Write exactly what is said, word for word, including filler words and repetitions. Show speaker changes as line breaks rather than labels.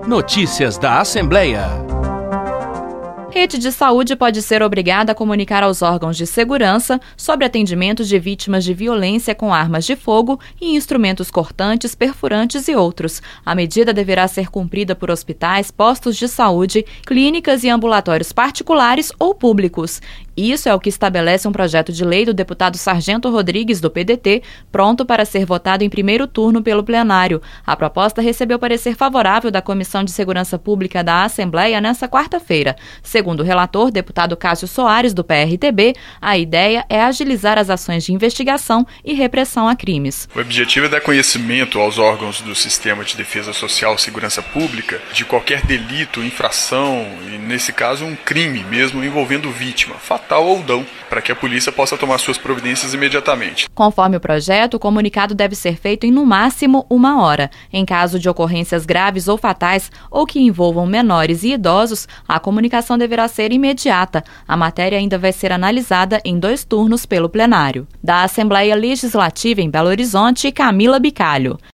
Notícias da Assembleia.
Rede de saúde pode ser obrigada a comunicar aos órgãos de segurança sobre atendimento de vítimas de violência com armas de fogo e instrumentos cortantes, perfurantes e outros. A medida deverá ser cumprida por hospitais, postos de saúde, clínicas e ambulatórios particulares ou públicos. Isso é o que estabelece um projeto de lei do deputado Sargento Rodrigues, do P D T, pronto para ser votado em primeiro turno pelo plenário. A proposta recebeu parecer favorável da Comissão de Segurança Pública da Assembleia nesta quarta-feira. Segundo o relator, deputado Cássio Soares, do P R T B, a ideia é agilizar as ações de investigação e repressão a crimes.
O objetivo é dar conhecimento aos órgãos do Sistema de Defesa Social e Segurança Pública de qualquer delito, infração e, nesse caso, um crime mesmo envolvendo vítima, fatal ou não, para que a polícia possa tomar suas providências imediatamente.
Conforme o projeto, o comunicado deve ser feito em no máximo uma hora. Em caso de ocorrências graves ou fatais ou que envolvam menores e idosos, a comunicação deverá ser imediata. A matéria ainda vai ser analisada em dois turnos pelo plenário. Da Assembleia Legislativa em Belo Horizonte, Camila Bicalho.